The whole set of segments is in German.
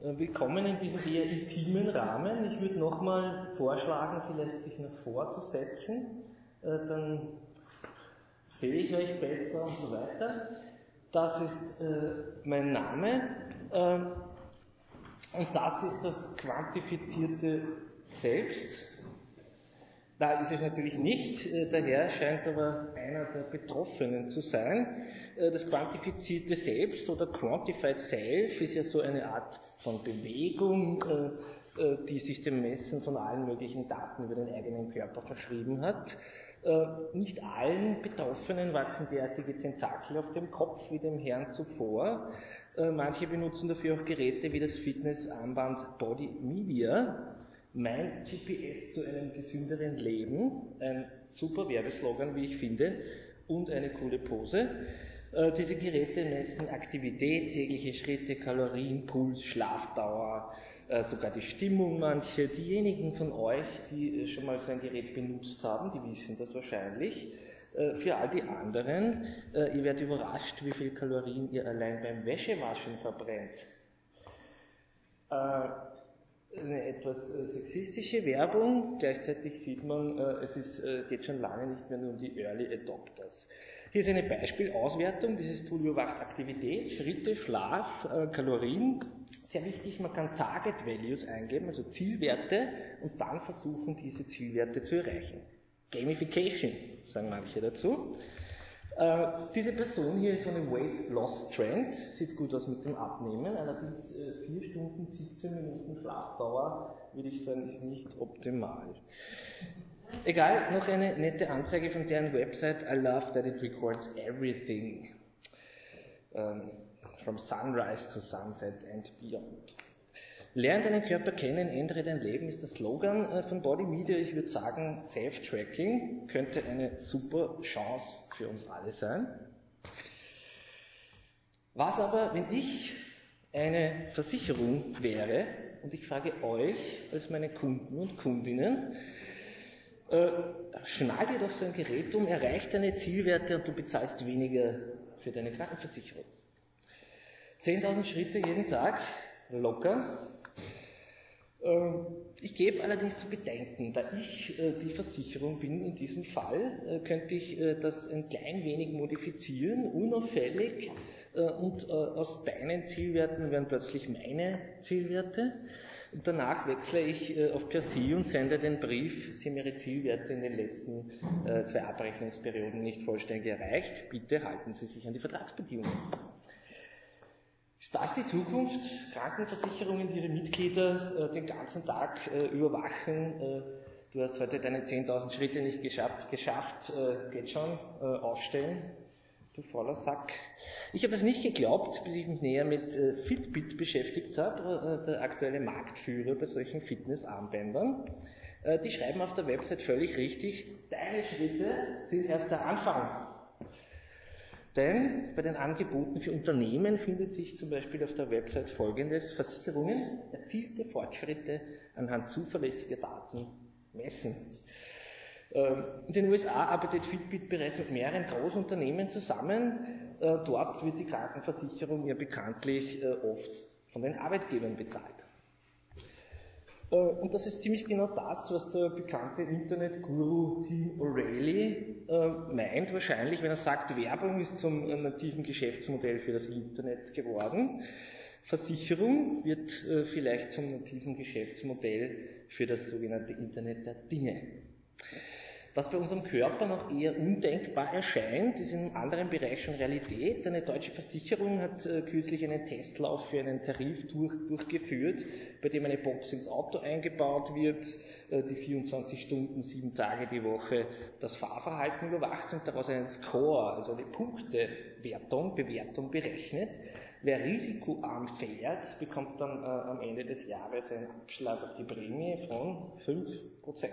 Willkommen in diesem eher intimen Rahmen. Ich würde nochmal vorschlagen, vielleicht sich noch vorzusetzen, dann sehe ich euch besser und so weiter. Das ist mein Name und das ist das quantifizierte Selbst. Da ist es natürlich nicht, der Herr scheint aber einer der Betroffenen zu sein. Das quantifizierte Selbst oder Quantified Self ist ja so eine Art von Bewegung, die sich dem Messen von allen möglichen Daten über den eigenen Körper verschrieben hat. Nicht allen Betroffenen wachsen derartige Tentakel auf dem Kopf wie dem Herrn zuvor. Manche benutzen dafür auch Geräte wie das Fitnessarmband Body Media. Mein GPS zu einem gesünderen Leben, ein super Werbeslogan, wie ich finde, und eine coole Pose. Diese Geräte messen Aktivität, tägliche Schritte, Kalorien, Puls, Schlafdauer, sogar die Stimmung manche. Diejenigen von euch, die schon mal so ein Gerät benutzt haben, die wissen das wahrscheinlich. Für all die anderen, ihr werdet überrascht, wie viel Kalorien ihr allein beim Wäschewaschen verbrennt. Eine etwas sexistische Werbung, gleichzeitig sieht man, geht schon lange nicht mehr nur um die Early Adopters. Hier ist eine Beispielauswertung, dieses Tool überwacht Aktivität, Schritte, Schlaf, Kalorien. Sehr wichtig, man kann Target Values eingeben, also Zielwerte, und dann versuchen, diese Zielwerte zu erreichen. Gamification, sagen manche dazu. Diese Person hier ist so eine Weight Loss Trend, sieht gut aus mit dem Abnehmen, allerdings 4 Stunden, 17 Minuten Schlafdauer, würde ich sagen, ist nicht optimal. Egal, noch eine nette Anzeige von deren Website, I love that it records everything, from sunrise to sunset and beyond. Lern deinen Körper kennen, ändere dein Leben ist der Slogan von Body Media. Ich würde sagen, Self-Tracking könnte eine super Chance für uns alle sein. Was aber, wenn ich eine Versicherung wäre und ich frage euch als meine Kunden und Kundinnen, schnall dir doch so ein Gerät um, erreich deine Zielwerte und du bezahlst weniger für deine Krankenversicherung. 10.000 Schritte jeden Tag, locker. Ich gebe allerdings zu bedenken, da ich die Versicherung bin in diesem Fall, könnte ich das ein klein wenig modifizieren, unauffällig, und aus deinen Zielwerten werden plötzlich meine Zielwerte. Und danach wechsle ich auf per Sie und sende den Brief, Sie haben Ihre Zielwerte in den letzten 2 Abrechnungsperioden nicht vollständig erreicht, bitte halten Sie sich an die Vertragsbedingungen. Ist das die Zukunft? Krankenversicherungen, die ihre Mitglieder den ganzen Tag überwachen. Du hast heute deine 10.000 Schritte nicht geschafft, geht schon, aufstellen, du fauler Sack. Ich habe das nicht geglaubt, bis ich mich näher mit Fitbit beschäftigt habe, der aktuelle Marktführer bei solchen Fitnessarmbändern. Die schreiben auf der Website völlig richtig, deine Schritte sind erst der Anfang. Denn bei den Angeboten für Unternehmen findet sich zum Beispiel auf der Website Folgendes: Versicherungen erzielte Fortschritte anhand zuverlässiger Daten messen. In den USA arbeitet Fitbit bereits mit mehreren Großunternehmen zusammen. Dort wird die Krankenversicherung ja bekanntlich oft von den Arbeitgebern bezahlt. Und das ist ziemlich genau das, was der bekannte Internet-Guru Tim O'Reilly meint wahrscheinlich, wenn er sagt, Werbung ist zum nativen Geschäftsmodell für das Internet geworden. Versicherung wird vielleicht zum nativen Geschäftsmodell für das sogenannte Internet der Dinge. Was bei unserem Körper noch eher undenkbar erscheint, ist in einem anderen Bereich schon Realität. Eine deutsche Versicherung hat kürzlich einen Testlauf für einen Tarif durchgeführt, bei dem eine Box ins Auto eingebaut wird, die 24 Stunden, 7 Tage die Woche das Fahrverhalten überwacht und daraus einen Score, also eine Bewertung berechnet. Wer risikoarm fährt, bekommt dann am Ende des Jahres einen Abschlag auf die Prämie von 5%.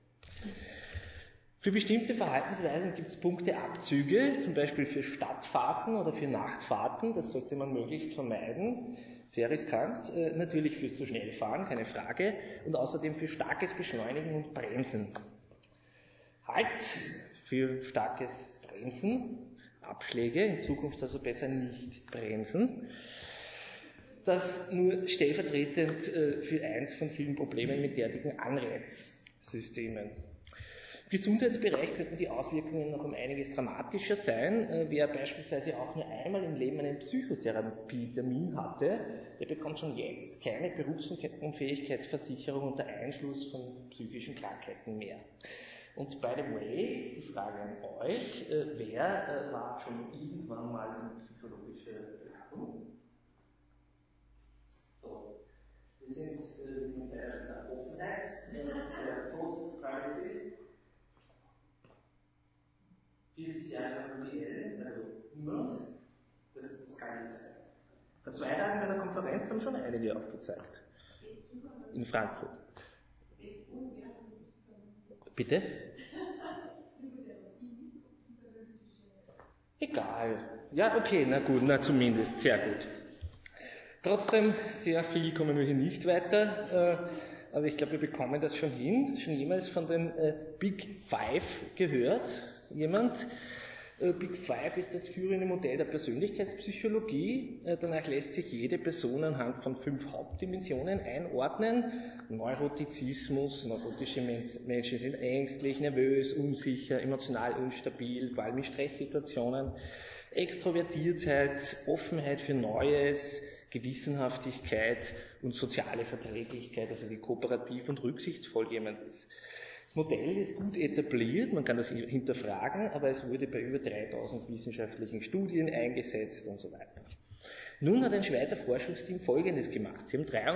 Für bestimmte Verhaltensweisen gibt es Punkteabzüge, zum Beispiel für Stadtfahrten oder für Nachtfahrten, das sollte man möglichst vermeiden, sehr riskant, natürlich fürs zu schnell fahren, keine Frage, und außerdem für starkes Beschleunigen und Bremsen. Halt für starkes Bremsen, Abschläge, in Zukunft also besser nicht bremsen. das nur stellvertretend für eins von vielen Problemen mit derartigen Anreizsystemen. Im Gesundheitsbereich könnten die Auswirkungen noch um einiges dramatischer sein. Wer beispielsweise auch nur einmal im Leben einen Psychotherapie-Termin hatte, der bekommt schon jetzt keine Berufsunfähigkeitsversicherung unter Einschluss von psychischen Krankheiten mehr. Und by the way, die Frage an euch, wer war schon irgendwann mal in psychologischer Beratung? So, wir sind in der Offenheit, der Post-Privacy. 40 Jahre WDL, also niemand, das kann nicht sein. Vor 2 Tagen bei der Konferenz haben schon einige aufgezeigt. In Frankfurt. Bitte? Egal. Ja, okay, na gut, na zumindest, sehr gut. Trotzdem, sehr viel kommen wir hier nicht weiter, aber ich glaube, wir bekommen das schon hin. Schon jemals von den Big Five gehört? Jemand? Big Five ist das führende Modell der Persönlichkeitspsychologie. Danach lässt sich jede Person anhand von 5 Hauptdimensionen einordnen. Neurotizismus, neurotische Menschen sind ängstlich, nervös, unsicher, emotional unstabil, vor allem in Stresssituationen. Extrovertiertheit, Offenheit für Neues, Gewissenhaftigkeit und soziale Verträglichkeit, also wie kooperativ und rücksichtsvoll jemand ist. Das Modell ist gut etabliert, man kann das hinterfragen, aber es wurde bei über 3000 wissenschaftlichen Studien eingesetzt und so weiter. Nun hat ein Schweizer Forschungsteam Folgendes gemacht. Sie haben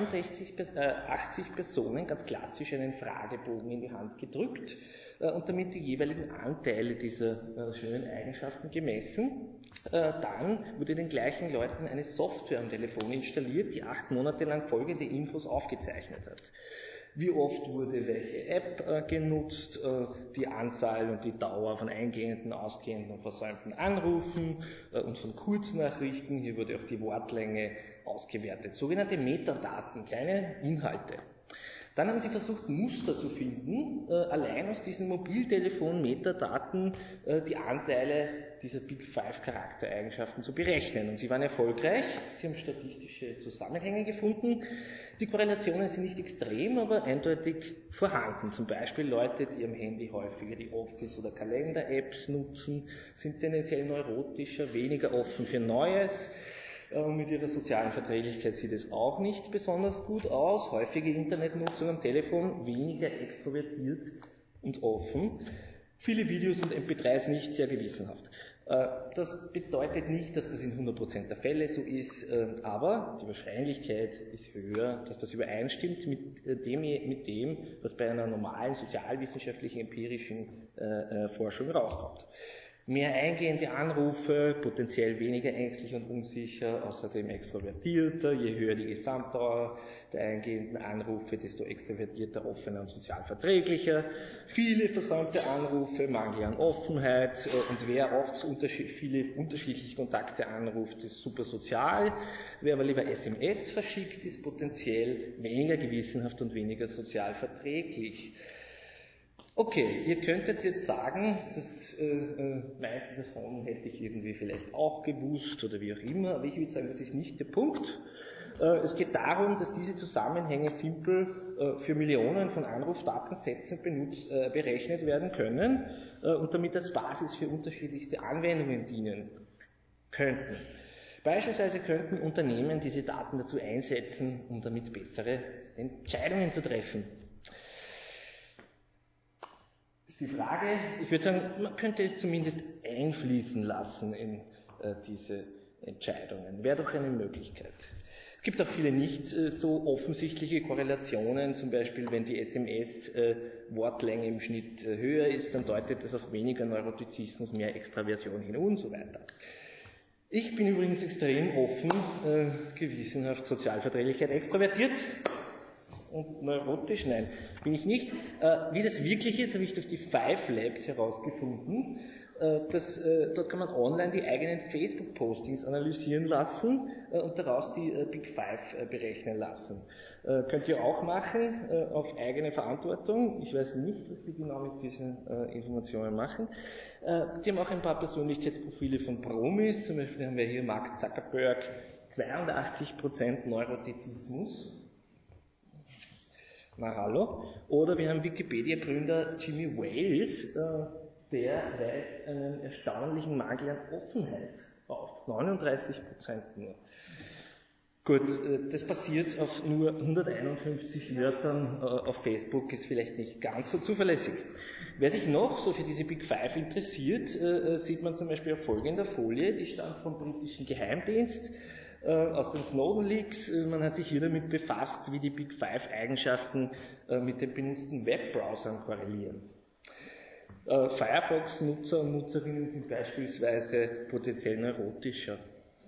80 Personen ganz klassisch einen Fragebogen in die Hand gedrückt und damit die jeweiligen Anteile dieser schönen Eigenschaften gemessen. Dann wurde den gleichen Leuten eine Software am Telefon installiert, die 8 Monate lang folgende Infos aufgezeichnet hat. Wie oft wurde welche App genutzt, die Anzahl und die Dauer von eingehenden, ausgehenden und versäumten Anrufen und von Kurznachrichten. Hier wurde auch die Wortlänge ausgewertet. Sogenannte Metadaten, kleine Inhalte. Dann haben sie versucht, Muster zu finden, allein aus diesen Mobiltelefon-Metadaten die Anteile dieser Big Five Charaktereigenschaften zu berechnen. Und sie waren erfolgreich, sie haben statistische Zusammenhänge gefunden. Die Korrelationen sind nicht extrem, aber eindeutig vorhanden. Zum Beispiel Leute, die am Handy häufiger die Office- oder Kalender-Apps nutzen, sind tendenziell neurotischer, weniger offen für Neues. Mit ihrer sozialen Verträglichkeit sieht es auch nicht besonders gut aus. Häufige Internetnutzung am Telefon, weniger extrovertiert und offen. Viele Videos und MP3s nicht sehr gewissenhaft. Das bedeutet nicht, dass das in 100% der Fälle so ist, aber die Wahrscheinlichkeit ist höher, dass das übereinstimmt mit dem, was bei einer normalen sozialwissenschaftlichen empirischen Forschung rauskommt. Mehr eingehende Anrufe, potenziell weniger ängstlich und unsicher, außerdem extrovertierter, je höher die Gesamtdauer der eingehenden Anrufe, desto extrovertierter, offener und sozial verträglicher. Viele versäumte Anrufe, Mangel an Offenheit und wer oft viele unterschiedliche Kontakte anruft, ist super sozial. Wer aber lieber SMS verschickt, ist potenziell weniger gewissenhaft und weniger sozial verträglich. Okay, ihr könntet jetzt sagen, das meiste davon hätte ich irgendwie vielleicht auch gewusst oder wie auch immer, aber ich würde sagen, das ist nicht der Punkt. Es geht darum, dass diese Zusammenhänge simpel für Millionen von Anrufdatensätzen berechnet werden können und damit als Basis für unterschiedlichste Anwendungen dienen könnten. Beispielsweise könnten Unternehmen diese Daten dazu einsetzen, um damit bessere Entscheidungen zu treffen. Ist die Frage, ich würde sagen, man könnte es zumindest einfließen lassen in diese Entscheidungen. Wäre doch eine Möglichkeit. Es gibt auch viele nicht so offensichtliche Korrelationen, zum Beispiel wenn die SMS-Wortlänge im Schnitt höher ist, dann deutet das auf weniger Neurotizismus, mehr Extraversion hin und so weiter. Ich bin übrigens extrem offen, gewissenhaft, Sozialverträglichkeit, extrovertiert. und neurotisch? Nein, bin ich nicht. Wie das wirklich ist, habe ich durch die Five Labs herausgefunden. Dort kann man online die eigenen Facebook-Postings analysieren lassen und daraus die Big Five berechnen lassen. Könnt ihr auch machen, auf eigene Verantwortung. Ich weiß nicht, was die genau mit diesen Informationen machen. Die haben auch ein paar Persönlichkeitsprofile von Promis. Zum Beispiel haben wir hier Mark Zuckerberg, 82% Neurotizismus. Na hallo. Oder wir haben Wikipedia-Gründer Jimmy Wales, der weist einen erstaunlichen Mangel an Offenheit auf. 39% nur. Gut, das basiert auf nur 151 Wörtern auf Facebook, ist vielleicht nicht ganz so zuverlässig. Wer sich noch so für diese Big Five interessiert, sieht man zum Beispiel auf folgender Folie, die stammt vom britischen Geheimdienst, aus den Snowden Leaks. Man hat sich hier damit befasst, wie die Big Five Eigenschaften mit den benutzten Webbrowsern korrelieren. Firefox-Nutzer und Nutzerinnen sind beispielsweise potenziell neurotischer.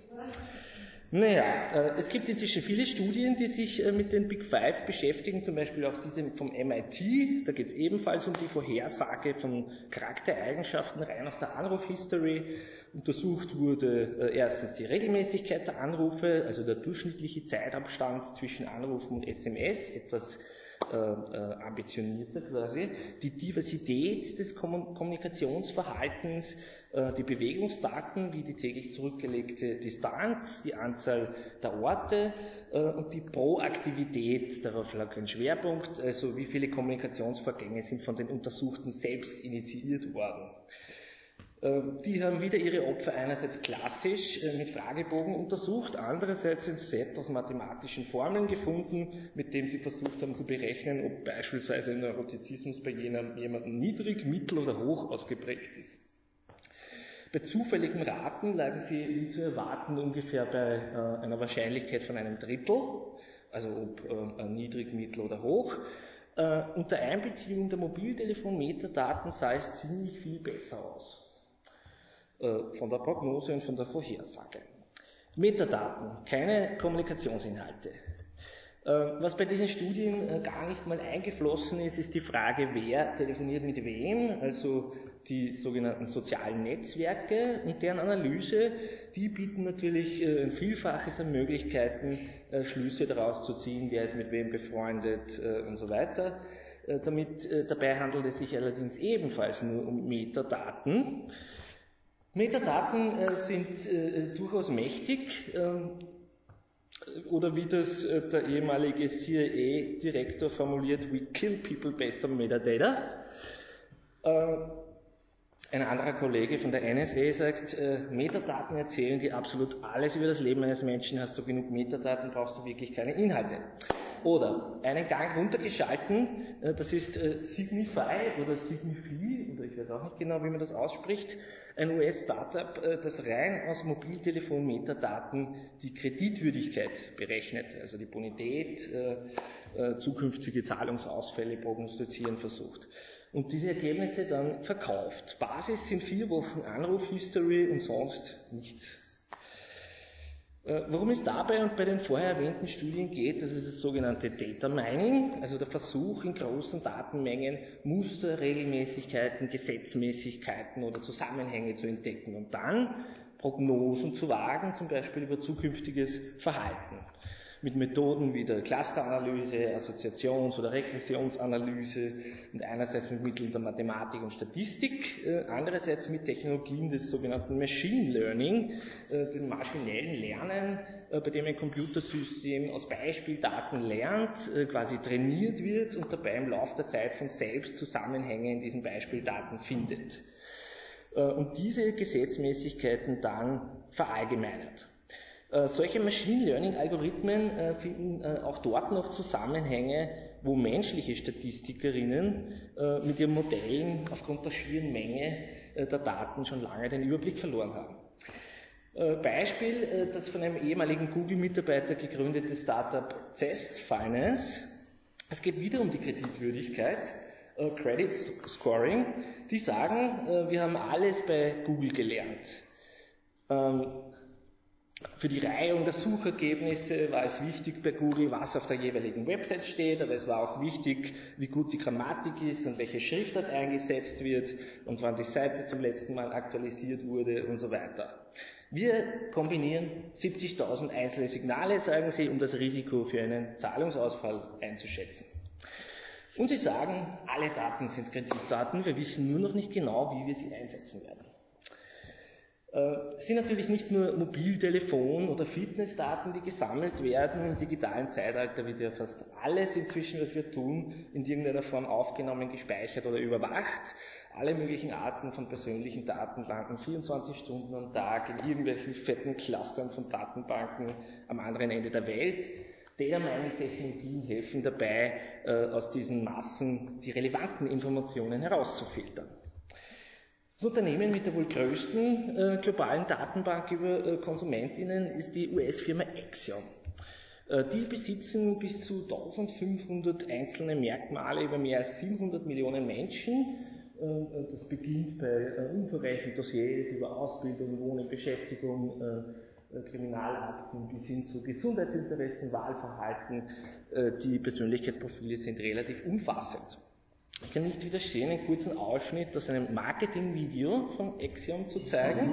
Naja, es gibt inzwischen viele Studien, die sich mit den Big Five beschäftigen, zum Beispiel auch diese vom MIT, da geht es ebenfalls um die Vorhersage von Charaktereigenschaften rein aus der Anrufhistory. Untersucht wurde erstens die Regelmäßigkeit der Anrufe, also der durchschnittliche Zeitabstand zwischen Anrufen und SMS, etwas ambitionierter quasi, die Diversität des Kommunikationsverhaltens, die Bewegungsdaten, wie die täglich zurückgelegte Distanz, die Anzahl der Orte und die Proaktivität, darauf lag ein Schwerpunkt, also wie viele Kommunikationsvorgänge sind von den Untersuchten selbst initiiert worden. Die haben wieder ihre Opfer einerseits klassisch mit Fragebogen untersucht, andererseits ein Set aus mathematischen Formeln gefunden, mit dem sie versucht haben zu berechnen, ob beispielsweise ein Neurotizismus bei jemandem niedrig, mittel oder hoch ausgeprägt ist. Bei zufälligen Raten lagen sie, wie zu erwarten, ungefähr bei einer Wahrscheinlichkeit von einem Drittel, also ob niedrig, mittel oder hoch. Unter Einbeziehung der Mobiltelefon-Metadaten sah es ziemlich viel besser aus. Von der Prognose und von der Vorhersage. Metadaten, keine Kommunikationsinhalte. Was bei diesen Studien gar nicht mal eingeflossen ist, ist die Frage, wer telefoniert mit wem, also die sogenannten sozialen Netzwerke und deren Analyse, die bieten natürlich ein Vielfaches an Möglichkeiten, Schlüsse daraus zu ziehen, wer ist mit wem befreundet und so weiter. Dabei handelt es sich allerdings ebenfalls nur um Metadaten. Metadaten sind durchaus mächtig, oder wie das der ehemalige CIA-Direktor formuliert, we kill people based on metadata. Ein anderer Kollege von der NSA sagt, Metadaten erzählen dir absolut alles über das Leben eines Menschen, hast du genug Metadaten, brauchst du wirklich keine Inhalte. Oder einen Gang runtergeschalten, das ist Signify oder Signify, oder ich weiß auch nicht genau, wie man das ausspricht, ein US-Startup, das rein aus Mobiltelefon-Metadaten die Kreditwürdigkeit berechnet, also die Bonität, zukünftige Zahlungsausfälle prognostizieren versucht. Und diese Ergebnisse dann verkauft. Basis sind 4 Wochen Anruf-History und sonst nichts. Worum es dabei und bei den vorher erwähnten Studien geht, das ist das sogenannte Data Mining, also der Versuch, in großen Datenmengen Muster, Regelmäßigkeiten, Gesetzmäßigkeiten oder Zusammenhänge zu entdecken und dann Prognosen zu wagen, zum Beispiel über zukünftiges Verhalten. Mit Methoden wie der Clusteranalyse, Assoziations- oder Regressionsanalyse und einerseits mit Mitteln der Mathematik und Statistik, andererseits mit Technologien des sogenannten Machine Learning, dem maschinellen Lernen, bei dem ein Computersystem aus Beispieldaten lernt, quasi trainiert wird und dabei im Laufe der Zeit von selbst Zusammenhänge in diesen Beispieldaten findet. Und diese Gesetzmäßigkeiten dann verallgemeinert. Solche Machine Learning Algorithmen finden auch dort noch Zusammenhänge, wo menschliche Statistikerinnen mit ihren Modellen aufgrund der schieren Menge der Daten schon lange den Überblick verloren haben. Beispiel, das von einem ehemaligen Google-Mitarbeiter gegründete Startup Zest Finance. Es geht wieder um die Kreditwürdigkeit, Credit Scoring. Die sagen, wir haben alles bei Google gelernt. Für die Reihung der Suchergebnisse war es wichtig bei Google, was auf der jeweiligen Website steht, aber es war auch wichtig, wie gut die Grammatik ist und welche Schriftart eingesetzt wird und wann die Seite zum letzten Mal aktualisiert wurde und so weiter. Wir kombinieren 70.000 einzelne Signale, sagen sie, um das Risiko für einen Zahlungsausfall einzuschätzen. Und sie sagen, alle Daten sind Kreditdaten, wir wissen nur noch nicht genau, wie wir sie einsetzen werden. Es sind natürlich nicht nur Mobiltelefon- oder Fitnessdaten, die gesammelt werden. Im digitalen Zeitalter wird ja fast alles inzwischen, was wir tun, in irgendeiner Form aufgenommen, gespeichert oder überwacht. Alle möglichen Arten von persönlichen Daten landen 24 Stunden am Tag in irgendwelchen fetten Clustern von Datenbanken am anderen Ende der Welt. Data Mining Technologien helfen dabei, aus diesen Massen die relevanten Informationen herauszufiltern. Das Unternehmen mit der wohl größten globalen Datenbank über KonsumentInnen ist die US-Firma Acxiom. Die besitzen bis zu 1500 einzelne Merkmale über mehr als 700 Millionen Menschen. Das beginnt bei umfangreichen Dossiers über Ausbildung, Wohnen, Beschäftigung, Kriminalakten bis hin zu Gesundheitsinteressen, Wahlverhalten. Die Persönlichkeitsprofile sind relativ umfassend. Ich kann nicht widerstehen, einen kurzen Ausschnitt aus einem Marketingvideo von Acxiom zu zeigen.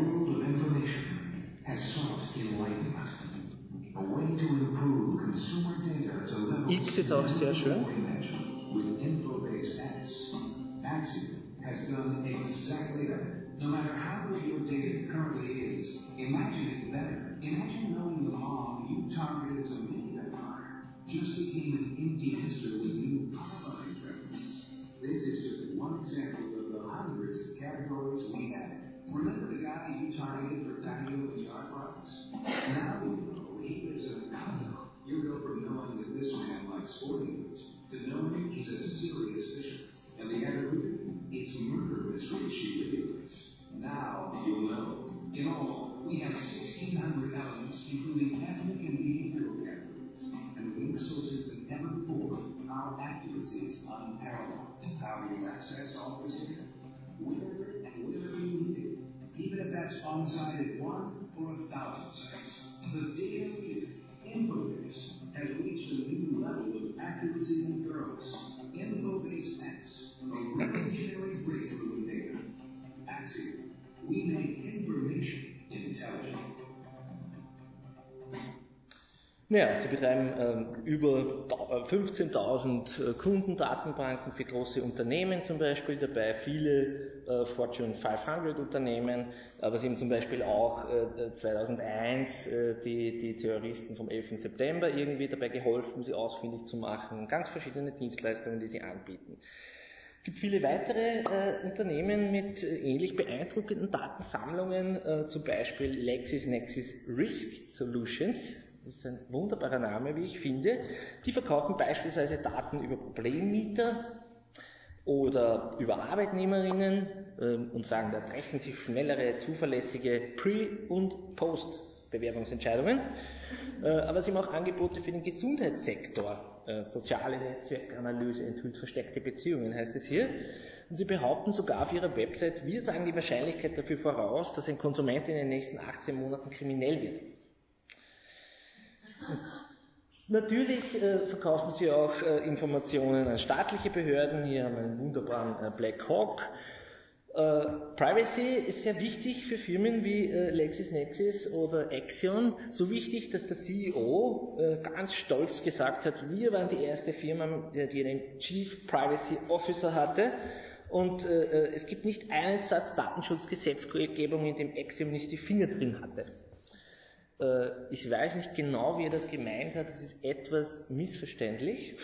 X ist auch sehr schön. Has done exactly that. No matter how good your data currently is, imagine it better. Imagine knowing the mom you targeted to make that car just became an empty history with new car buying preferences. This is just one example of the hundreds of categories we have. Remember the guy you targeted for patio and yard products? Now you know he lives in a condo. You go from knowing that this man likes sporting goods to knowing he's a serious fisherman. And the other it's murder mystery she really is. Now you'll know. In all, we have 1,600 elements, including ethnic and behavioral categories. And with more sources than ever before, our accuracy is unparalleled. How do you access all this data? Wherever and wherever you need it. Even if that's on-site at 1 or 1,000 sites. The data leader, Infobase, has reached a new level of accuracy and thoroughness. Infobase X, a revolutionary breakthrough in data. Acxiom, we make information intelligent. Ja, sie betreiben über 15.000 Kundendatenbanken für große Unternehmen zum Beispiel, dabei viele Fortune 500 Unternehmen, aber sie haben zum Beispiel auch 2001 die Terroristen vom 11. September irgendwie dabei geholfen, sie ausfindig zu machen, ganz verschiedene Dienstleistungen, die sie anbieten. Es gibt viele weitere Unternehmen mit ähnlich beeindruckenden Datensammlungen, zum Beispiel LexisNexis Risk Solutions. Das ist ein wunderbarer Name, wie ich finde. Die verkaufen beispielsweise Daten über Problemmieter oder über Arbeitnehmerinnen und sagen, da treffen sie schnellere, zuverlässige Pre- und Post-Bewerbungsentscheidungen. Aber sie haben auch Angebote für den Gesundheitssektor. Soziale Netzwerkanalyse enthüllt versteckte Beziehungen, heißt es hier. Und sie behaupten sogar auf ihrer Website, wir sagen die Wahrscheinlichkeit dafür voraus, dass ein Konsument in den nächsten 18 Monaten kriminell wird. Natürlich verkaufen sie auch Informationen an staatliche Behörden. Hier haben wir einen wunderbaren Black Hawk. Privacy ist sehr wichtig für Firmen wie LexisNexis oder Acxiom. So wichtig, dass der CEO ganz stolz gesagt hat, wir waren die erste Firma, die einen Chief Privacy Officer hatte. Und es gibt nicht einen Satz Datenschutzgesetzgebung, in dem Acxiom nicht die Finger drin hatte. Ich weiß nicht genau, wie er das gemeint hat, das ist etwas missverständlich.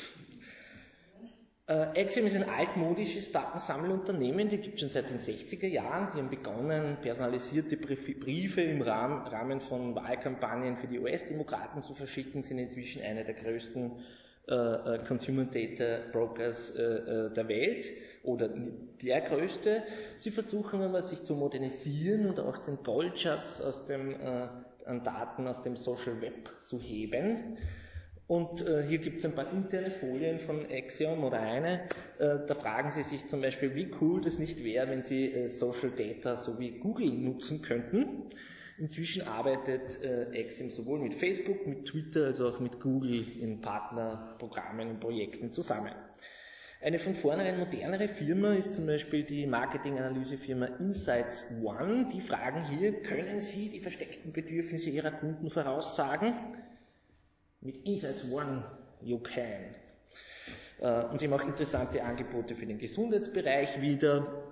Acxiom ist ein altmodisches Datensammelunternehmen, die gibt es schon seit den 60er Jahren. Die haben begonnen, personalisierte Briefe im Rahmen von Wahlkampagnen für die US-Demokraten zu verschicken, sind inzwischen einer der größten Consumer Data Brokers der Welt oder der größte. Sie versuchen aber, sich zu modernisieren und auch den Goldschatz an Daten aus dem Social Web zu heben. Und hier gibt es ein paar interne Folien von Acxiom oder eine. Da fragen Sie sich zum Beispiel, wie cool das nicht wäre, wenn Sie Social Data so wie Google nutzen könnten. Inzwischen arbeitet Exim sowohl mit Facebook, mit Twitter als auch mit Google in Partnerprogrammen und Projekten zusammen. Eine von vornherein modernere Firma ist zum Beispiel die Marketinganalysefirma Insights One. Die fragen hier, können Sie die versteckten Bedürfnisse Ihrer Kunden voraussagen? Mit Insights One, you can. Und sie haben auch interessante Angebote für den Gesundheitsbereich wieder,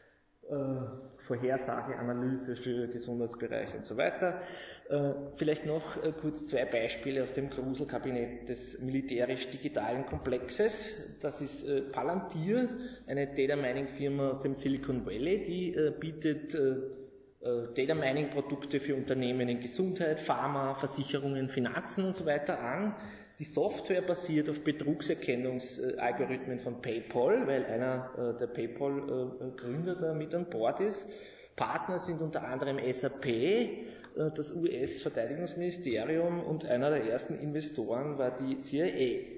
Vorhersage, Analyse für Gesundheitsbereich und so weiter. Vielleicht noch kurz 2 Beispiele aus dem Gruselkabinett des militärisch-digitalen Komplexes. Das ist Palantir, eine Data Mining Firma aus dem Silicon Valley, die bietet Data Mining Produkte für Unternehmen in Gesundheit, Pharma, Versicherungen, Finanzen und so weiter an. Die Software basiert auf Betrugserkennungsalgorithmen von PayPal, weil einer der PayPal-Gründer da mit an Bord ist. Partner sind unter anderem SAP, das US-Verteidigungsministerium und einer der ersten Investoren war die CIA.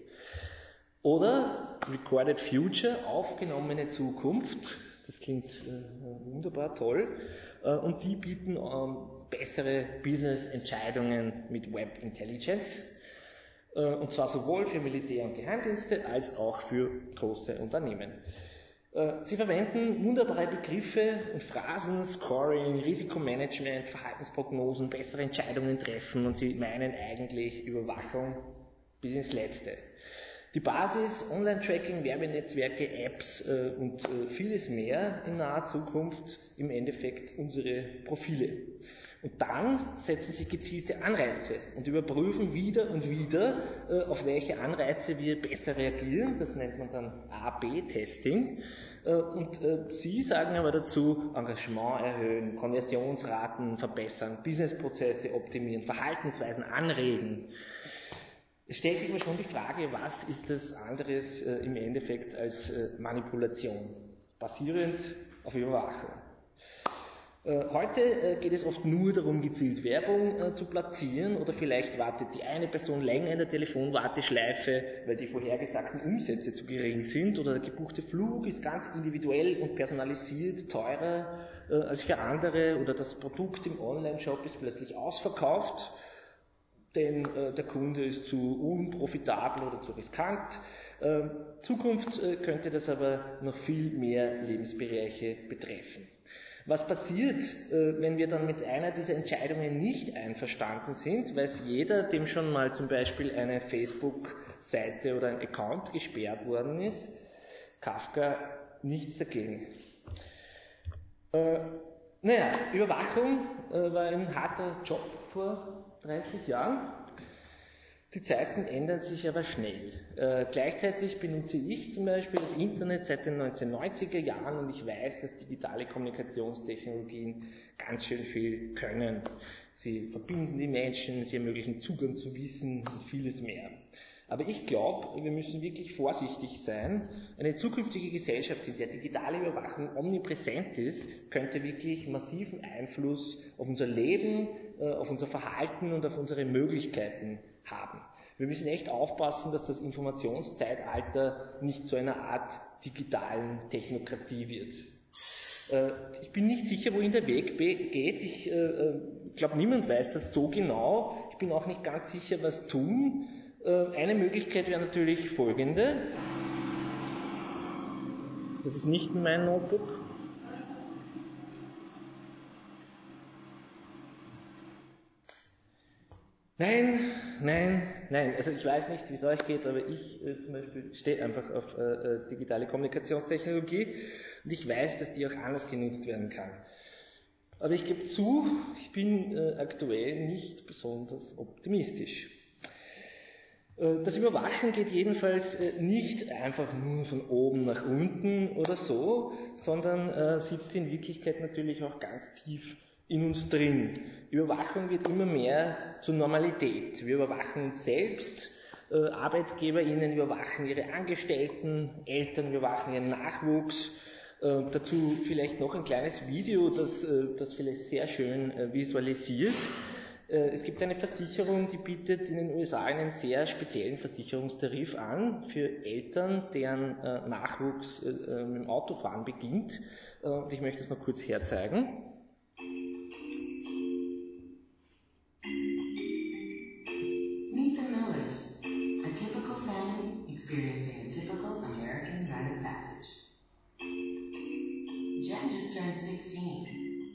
Oder Recorded Future, aufgenommene Zukunft. Das klingt wunderbar toll. Und die bieten bessere Business-Entscheidungen mit Web Intelligence. Und zwar sowohl für Militär- und Geheimdienste als auch für große Unternehmen. Sie verwenden wunderbare Begriffe und Phrasen, Scoring, Risikomanagement, Verhaltensprognosen, bessere Entscheidungen treffen und sie meinen eigentlich Überwachung bis ins Letzte. Die Basis, Online-Tracking, Werbenetzwerke, Apps und vieles mehr in naher Zukunft, im Endeffekt unsere Profile. Und dann setzen sie gezielte Anreize und überprüfen wieder und wieder, auf welche Anreize wir besser reagieren. Das nennt man dann A/B-Testing. Und sie sagen aber dazu, Engagement erhöhen, Konversionsraten verbessern, Businessprozesse optimieren, Verhaltensweisen anregen. Es stellt sich aber schon die Frage, was ist das anderes im Endeffekt als Manipulation, basierend auf Überwachung. Heute geht es oft nur darum, gezielt Werbung zu platzieren oder vielleicht wartet die eine Person länger in der Telefonwarteschleife, weil die vorhergesagten Umsätze zu gering sind oder der gebuchte Flug ist ganz individuell und personalisiert teurer als für andere oder das Produkt im Online-Shop ist plötzlich ausverkauft, denn der Kunde ist zu unprofitabel oder zu riskant. Zukunft könnte das aber noch viel mehr Lebensbereiche betreffen. Was passiert, wenn wir dann mit einer dieser Entscheidungen nicht einverstanden sind? Weiß jeder, dem schon mal zum Beispiel eine Facebook-Seite oder ein Account gesperrt worden ist. Kafka, nichts dagegen. Überwachung war ein harter Job vor 30 Jahren. Die Zeiten ändern sich aber schnell. Gleichzeitig benutze ich zum Beispiel das Internet seit den 1990er Jahren und ich weiß, dass digitale Kommunikationstechnologien ganz schön viel können. Sie verbinden die Menschen, sie ermöglichen Zugang zu Wissen und vieles mehr. Aber ich glaube, wir müssen wirklich vorsichtig sein. Eine zukünftige Gesellschaft, in der digitale Überwachung omnipräsent ist, könnte wirklich massiven Einfluss auf unser Leben, auf unser Verhalten und auf unsere Möglichkeiten haben. Wir müssen echt aufpassen, dass das Informationszeitalter nicht zu einer Art digitalen Technokratie wird. Ich bin nicht sicher, wohin der Weg geht. Ich glaube, niemand weiß das so genau. Ich bin auch nicht ganz sicher, was tun. Eine Möglichkeit wäre natürlich folgende. Das ist nicht mein Notebook. Nein. Also ich weiß nicht, wie es euch geht, aber ich zum Beispiel stehe einfach auf digitale Kommunikationstechnologie und ich weiß, dass die auch anders genutzt werden kann. Aber ich gebe zu, ich bin aktuell nicht besonders optimistisch. Das Überwachen geht jedenfalls nicht einfach nur von oben nach unten oder so, sondern sitzt in Wirklichkeit natürlich auch ganz tief in uns drin. Überwachung wird immer mehr zur Normalität. Wir überwachen uns selbst, ArbeitgeberInnen überwachen ihre Angestellten, Eltern überwachen ihren Nachwuchs. Dazu vielleicht noch ein kleines Video, das vielleicht sehr schön visualisiert. Es gibt eine Versicherung, die bietet in den USA einen sehr speziellen Versicherungstarif an für Eltern, deren Nachwuchs mit dem Autofahren beginnt. Und ich möchte es noch kurz herzeigen. experiencing the typical American rite of passage. Jen just turned 16.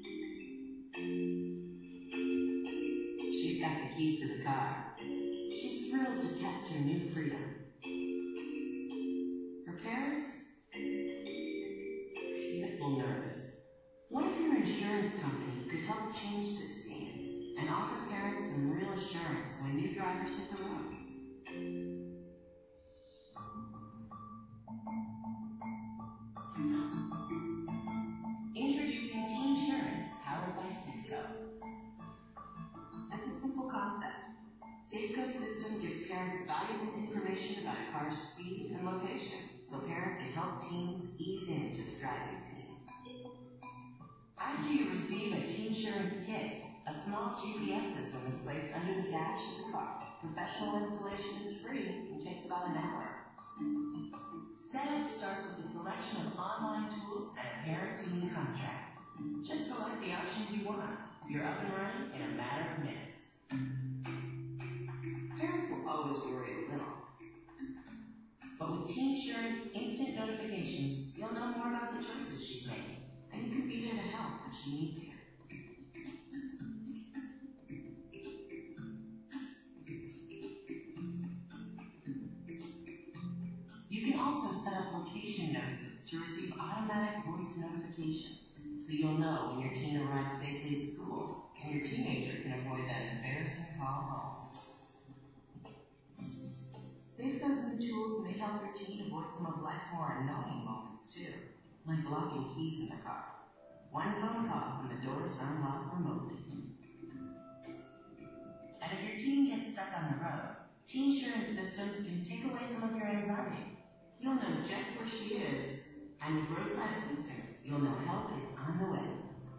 She's got the keys to the car. She's thrilled to test her new freedom. Her parents? A little nervous. What if your insurance company could help change this scene and offer parents some real assurance when new drivers hit the road? Introducing Teensurance, powered by Safeco. That's a simple concept. Safeco's system gives parents valuable information about a car's speed and location, so parents can help teens ease into the driving scene. After you receive a Teensurance kit, a small GPS system is placed under the dash of the car. Professional installation is free and takes about an hour. Setup starts with a selection of online tools and a parent-teen contract. Just select the options you want. You're up and running in a matter of minutes. Parents will always worry a little. But with Teensurance instant notification, you'll know more about the choices she's making. And you can be there to help when she needs you. You can also set up location notices to receive automatic voice notifications, so you'll know when your teen arrives safely at school, and your teenager can avoid that embarrassing call home. Safeco's new tools may help your teen avoid some of life's more annoying moments too, like locking keys in the car. One phone call and the doors are unlocked remotely. And if your teen gets stuck on the road, Teensurance systems can take away some of your anxiety. You'll know just where she is, and with roadside assistance, you'll know help is on the way.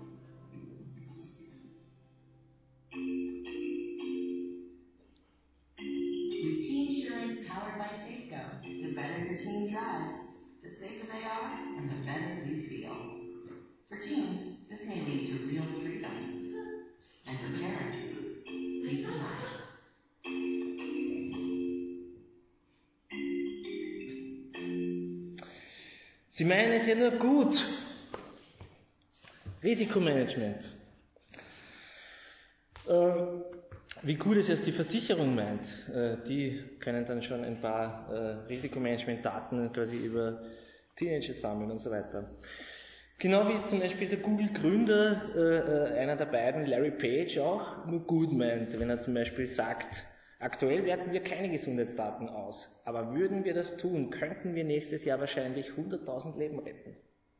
With Teensurance powered by Safeco, the better your teen drives, the safer they are, and the better you feel. For teens, this may lead to real freedom. And for parents, peace of mind. Sie meinen es ja nur gut. Risikomanagement. Wie gut es jetzt die Versicherung meint, die können dann schon ein paar Risikomanagement-Daten quasi über Teenager sammeln und so weiter. Genau wie es zum Beispiel der Google-Gründer, einer der beiden, Larry Page, auch nur gut meint, wenn er zum Beispiel sagt, aktuell werten wir keine Gesundheitsdaten aus, aber würden wir das tun, könnten wir nächstes Jahr wahrscheinlich 100.000 Leben retten.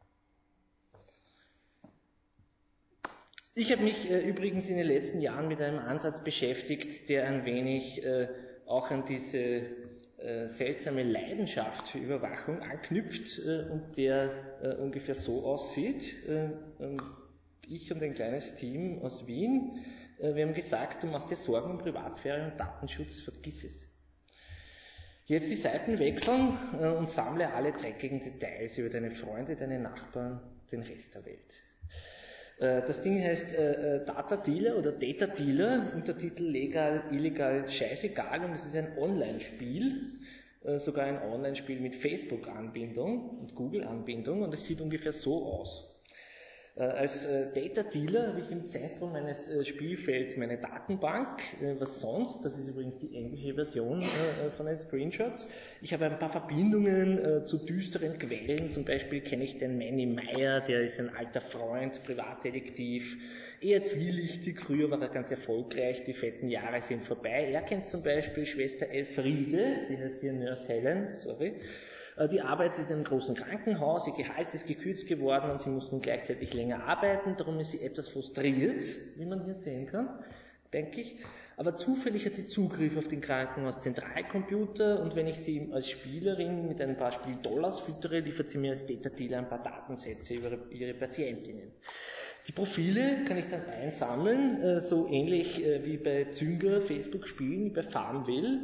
Ich habe mich übrigens in den letzten Jahren mit einem Ansatz beschäftigt, der ein wenig auch an diese seltsame Leidenschaft für Überwachung anknüpft und der ungefähr so aussieht. Ich und ein kleines Team aus Wien, wir haben gesagt, du machst dir Sorgen um Privatsphäre und Datenschutz, vergiss es. Jetzt die Seiten wechseln und sammle alle dreckigen Details über deine Freunde, deine Nachbarn, den Rest der Welt. Das Ding heißt Data Dealer oder Data Dealer, Untertitel legal, illegal, scheißegal, und es ist ein Online-Spiel, sogar ein Online-Spiel mit Facebook-Anbindung und Google-Anbindung, und es sieht ungefähr so aus. Als Data Dealer habe ich im Zentrum meines Spielfelds meine Datenbank, was sonst, das ist übrigens die englische Version von den Screenshots. Ich habe ein paar Verbindungen zu düsteren Quellen, zum Beispiel kenne ich den Manny Meyer, der ist ein alter Freund, Privatdetektiv, eher zwielichtig, früher war er ganz erfolgreich, die fetten Jahre sind vorbei. Er kennt zum Beispiel Schwester Elfriede, die heißt hier Nurse Helen, die arbeitet in einem großen Krankenhaus, ihr Gehalt ist gekürzt geworden und sie muss nun gleichzeitig länger arbeiten, darum ist sie etwas frustriert, wie man hier sehen kann, denke ich. Aber zufällig hat sie Zugriff auf den Krankenhaus-Zentralcomputer, und wenn ich sie als Spielerin mit ein paar Spieldollars füttere, liefert sie mir als Data Dealer ein paar Datensätze über ihre Patientinnen. Die Profile kann ich dann einsammeln, so ähnlich wie bei Zynga Facebook-Spielen, wie bei Farmville.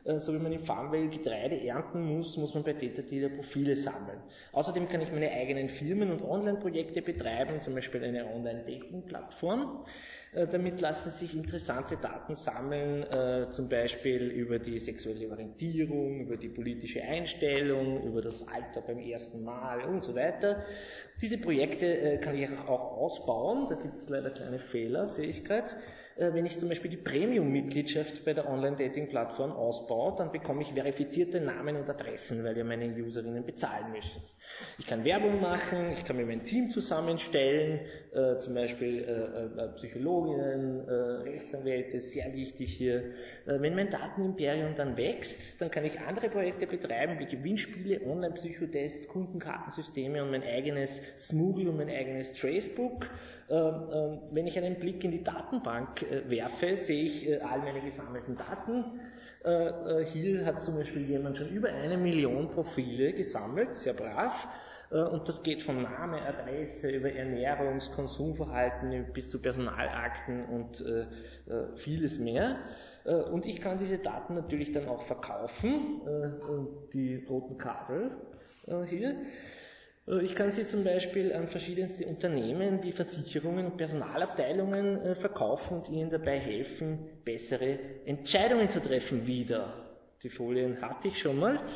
so wie man im Farmville Getreide ernten muss, muss man bei DataDealer Profile sammeln. Außerdem kann ich meine eigenen Firmen- und Online-Projekte betreiben, zum Beispiel eine Online-Dating-Plattform. Damit lassen sich interessante Daten sammeln, zum Beispiel über die sexuelle Orientierung, über die politische Einstellung, über das Alter beim ersten Mal und so weiter. Diese Projekte kann ich auch ausbauen, da gibt es leider kleine Fehler, sehe ich gerade. Wenn ich zum Beispiel die Premium-Mitgliedschaft bei der Online-Dating-Plattform ausbaue, dann bekomme ich verifizierte Namen und Adressen, weil ja meine Userinnen bezahlen müssen. Ich kann Werbung machen, ich kann mir mein Team zusammenstellen, zum Beispiel Psychologinnen, Rechtsanwälte, sehr wichtig hier. Wenn mein Datenimperium dann wächst, dann kann ich andere Projekte betreiben, wie Gewinnspiele, Online-Psychotests, Kundenkartensysteme und mein eigenes Smoogle und mein eigenes Tracebook. Wenn ich einen Blick in die Datenbank werfe, sehe ich all meine gesammelten Daten. Hier hat zum Beispiel jemand schon über 1 Million Profile gesammelt, sehr brav. Und das geht von Name, Adresse über Ernährungs-, Konsumverhalten bis zu Personalakten und vieles mehr. Und ich kann diese Daten natürlich dann auch verkaufen, die roten Kabel hier. Ich kann sie zum Beispiel an verschiedenste Unternehmen wie Versicherungen und Personalabteilungen verkaufen und ihnen dabei helfen, bessere Entscheidungen zu treffen wieder. Die Folien hatte ich schon mal.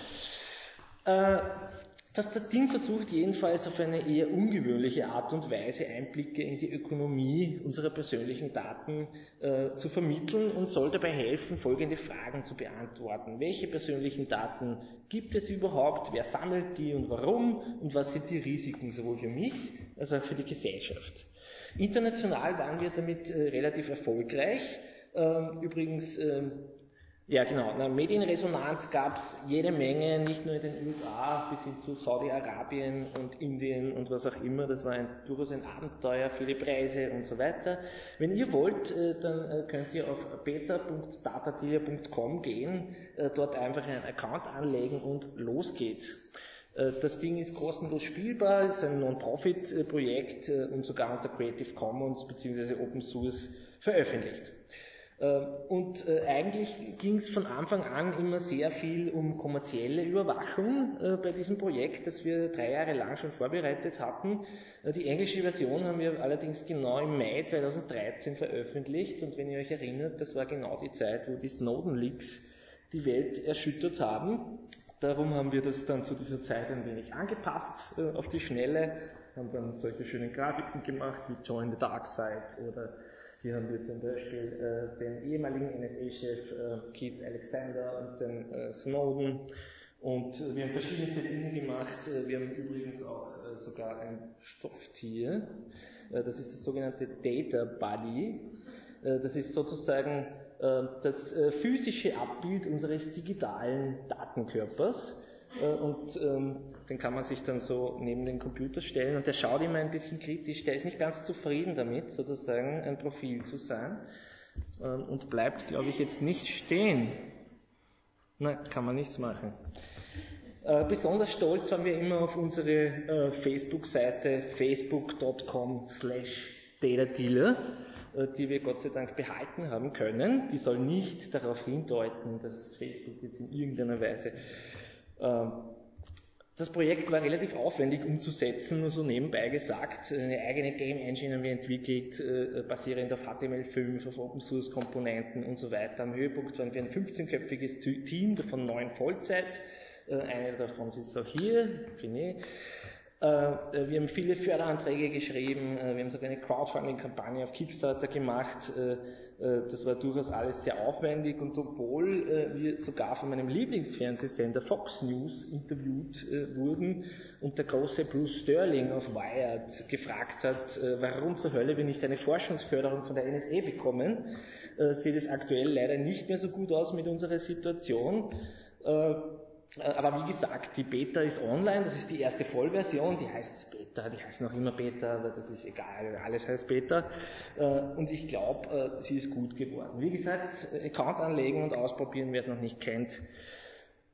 Das Ding versucht jedenfalls auf eine eher ungewöhnliche Art und Weise Einblicke in die Ökonomie unserer persönlichen Daten zu vermitteln und soll dabei helfen, folgende Fragen zu beantworten. Welche persönlichen Daten gibt es überhaupt? Wer sammelt die und warum? Und was sind die Risiken sowohl für mich als auch für die Gesellschaft? International waren wir damit relativ erfolgreich. Übrigens ja genau, Medienresonanz gab es jede Menge, nicht nur in den USA bis hin zu Saudi-Arabien und Indien und was auch immer. Das war durchaus ein Abenteuer, viele Preise und so weiter. Wenn ihr wollt, dann könnt ihr auf beta.datadealer.com gehen, dort einfach einen Account anlegen und los geht's. Das Ding ist kostenlos spielbar, ist ein Non-Profit-Projekt und sogar unter Creative Commons bzw. Open Source veröffentlicht. Und eigentlich ging es von Anfang an immer sehr viel um kommerzielle Überwachung bei diesem Projekt, das wir 3 Jahre lang schon vorbereitet hatten. Die englische Version haben wir allerdings genau im Mai 2013 veröffentlicht und wenn ihr euch erinnert, das war genau die Zeit, wo die Snowden-Leaks die Welt erschüttert haben. Darum haben wir das dann zu dieser Zeit ein wenig angepasst auf die Schnelle, haben dann solche schönen Grafiken gemacht wie Join the Dark Side oder hier haben wir zum Beispiel den ehemaligen NSA-Chef Keith Alexander und den Snowden und wir haben verschiedenste Dinge gemacht. Wir haben übrigens auch sogar ein Stofftier, das ist das sogenannte Data Buddy. Das ist sozusagen das physische Abbild unseres digitalen Datenkörpers. Und den kann man sich dann so neben den Computer stellen und der schaut immer ein bisschen kritisch, der ist nicht ganz zufrieden damit, sozusagen ein Profil zu sein und bleibt, glaube ich, jetzt nicht stehen. Nein, kann man nichts machen. Besonders stolz waren wir immer auf unsere Facebook-Seite facebook.com/datadealer, die wir Gott sei Dank behalten haben können. Die soll nicht darauf hindeuten, dass Facebook jetzt in irgendeiner Weise das Projekt war relativ aufwendig umzusetzen, nur so nebenbei gesagt. Eine eigene Game Engine haben wir entwickelt, basierend auf HTML5, auf Open Source Komponenten und so weiter. Am Höhepunkt waren wir ein 15-köpfiges Team, davon 9 Vollzeit. Eine davon ist auch hier, René. Wir haben viele Förderanträge geschrieben, wir haben sogar eine Crowdfunding-Kampagne auf Kickstarter gemacht. Das war durchaus alles sehr aufwendig und obwohl wir sogar von meinem Lieblingsfernsehsender Fox News interviewt wurden und der große Bruce Sterling auf Wired gefragt hat, warum zur Hölle wir nicht eine Forschungsförderung von der NSA bekommen, sieht es aktuell leider nicht mehr so gut aus mit unserer Situation. Aber wie gesagt, die Beta ist online, das ist die erste Vollversion, die heißt Beta, die heißt noch immer Beta, aber das ist egal, alles heißt Beta. Und ich glaube, sie ist gut geworden. Wie gesagt, Account anlegen und ausprobieren, wer es noch nicht kennt.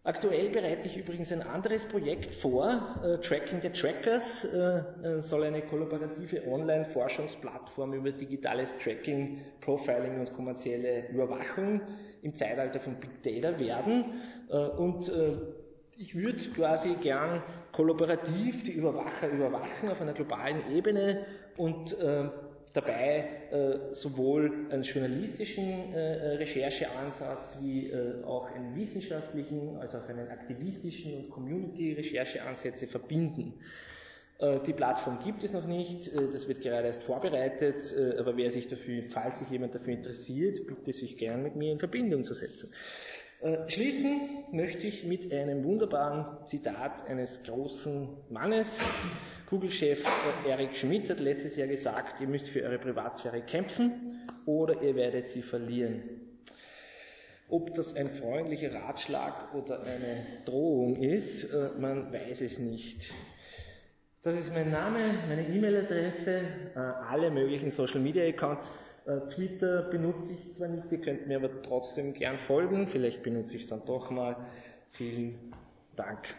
Aktuell bereite ich übrigens ein anderes Projekt vor, Tracking the Trackers, soll eine kollaborative Online-Forschungsplattform über digitales Tracking, Profiling und kommerzielle Überwachung im Zeitalter von Big Data werden. Und ich würde quasi gern kollaborativ die Überwacher überwachen auf einer globalen Ebene und dabei sowohl einen journalistischen Rechercheansatz wie auch einen wissenschaftlichen, als auch einen aktivistischen und Community-Rechercheansätze verbinden. Die Plattform gibt es noch nicht, das wird gerade erst vorbereitet, aber falls sich jemand dafür interessiert, bitte sich gern mit mir in Verbindung zu setzen. Schließen möchte ich mit einem wunderbaren Zitat eines großen Mannes. Google-Chef Eric Schmidt hat letztes Jahr gesagt, ihr müsst für eure Privatsphäre kämpfen oder ihr werdet sie verlieren. Ob das ein freundlicher Ratschlag oder eine Drohung ist, man weiß es nicht. Das ist mein Name, meine E-Mail-Adresse, alle möglichen Social-Media-Accounts. Twitter benutze ich zwar nicht, ihr könnt mir aber trotzdem gern folgen, vielleicht benutze ich es dann doch mal. Vielen Dank.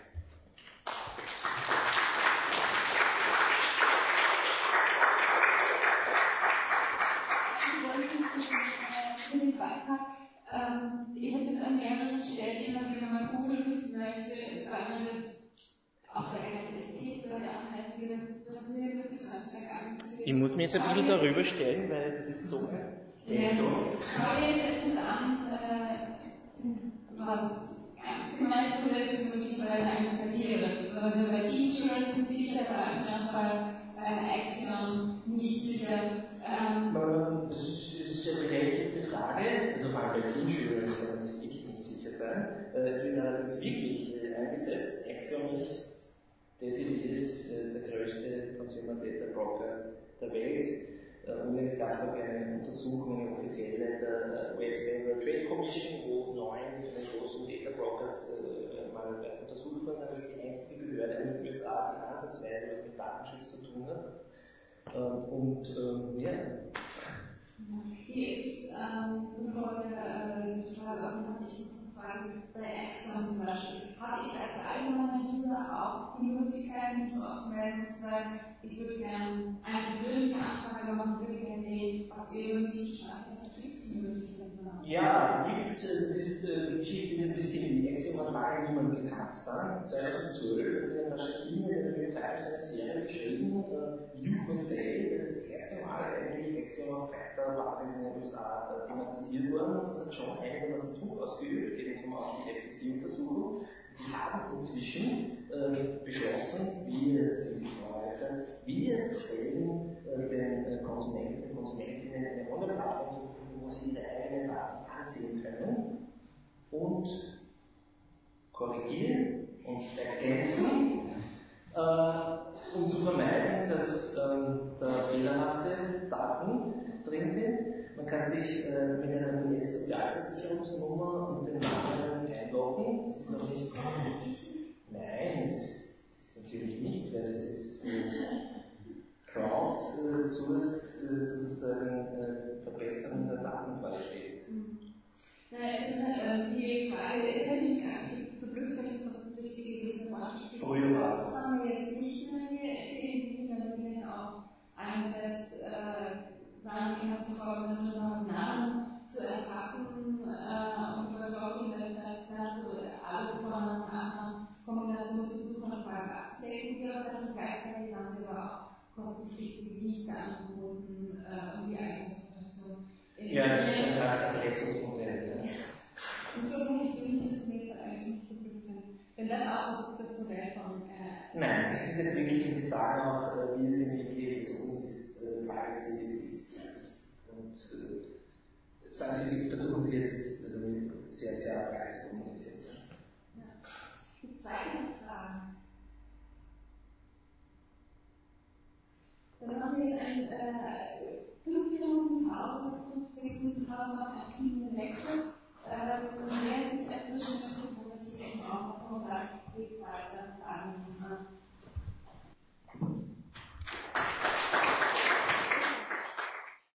Ich habe jetzt an mehreren Stellen immer wieder mal Google wissen möchte, weil man das auch bei einer Ästhetik oder auch heißt, wie das mir wirklich stark anzusehen. Ich muss mir jetzt ein bisschen darüber stellen, weil das ist so. Schau dir jetzt etwas an, was ganz gemeint ist, ist möglicherweise eine Satire. Wenn wir bei Teachers sind sicher, da schon bei Axiom nicht sicher. Das ist eine berechtigte Frage, also vor allem bei Insurance kann ich wirklich nicht sicher sein. Es wird allerdings wirklich eingesetzt. Axiom ist dezidiert der größte Consumer Data Broker der Welt. Und es gab auch eine Untersuchung offiziell der US Federal Trade Commission, wo 9 von den großen Data Brokers mal untersucht wurden. Das ist die einzige Behörde in den USA, die ansatzweise was mit Datenschutz zu tun hat. Ja. Hier ist bevor wir total öffentlichen Fragen bei Axiom zum Beispiel, habe ich als allgemeiner User auch die Möglichkeit, mich so auszumelden und zu sagen, ich würde gerne eine persönliche Anfrage machen, würde gerne sehen, was ihr über sich gestaltet habt, gibt es die Möglichkeiten noch? Ja, gibt es. Die Geschichte ist ein bisschen, die Axiom hat lange niemand gekannt. Dann 2012 hat der Maschine in der New York Times eine Serie geschrieben, USA, das ist das erste Mal eigentlich Axiom auf breiter Basis in den USA thematisiert worden und das hat schon einigermaßen Druck ausgeübt, eben zum auch die FTC-Untersuchung. Sie haben inzwischen beschlossen, wir stellen den Konsumenten und Konsumentinnen eine Online-Plattform zur Verfügung, wo sie ihre eigenen Daten ansehen können und korrigieren und ergänzen, um zu vermeiden, dass da fehlerhafte Daten drin sind. Man kann sich mit einer US-Sozialversicherungsnummer und dem Namen einloggen. Das ist noch nicht so. Nein, das ist natürlich nicht, weil es ist crowdsourced sozusagen Verbesserung der Datenqualität. Ja, es ist halt die Frage, es hätte mich gar nicht verblüfft, wenn es so das Richtige gewesen wäre. Früher war es. Das haben wir jetzt nicht mehr hier, weil wir dann auch einerseits wahnsinnig zu folgen, Namen zu erfassen und überloggen, das heißt, alle von einer Kombination versuchen, eine Frage abzudecken, die aus der gleichzeitig haben sie aber auch kostenpflichtige Dienste angeboten, um die Eigeninterpretation. Ja, das ist ein Verrechnungsmodell. Und irgendwie bin ich das mir eigentlich nicht verblüfft, wenn das auch das Modell von. Nein, das ist nicht wirklich, und Sie sagen auch, wir sind wirklich, also uns ist Privacy und sagen Sie, versuchen Sie jetzt also sehr, sehr klar zu kommunizieren. Ja. Die zweite Frage. Dann machen wir jetzt ein 5 Minuten Pause, 6 Minuten Pause nach einem fliegenden Wechsel. Wer sich erwischen möchte, kann das hier eben auch auf der Webseite fragen.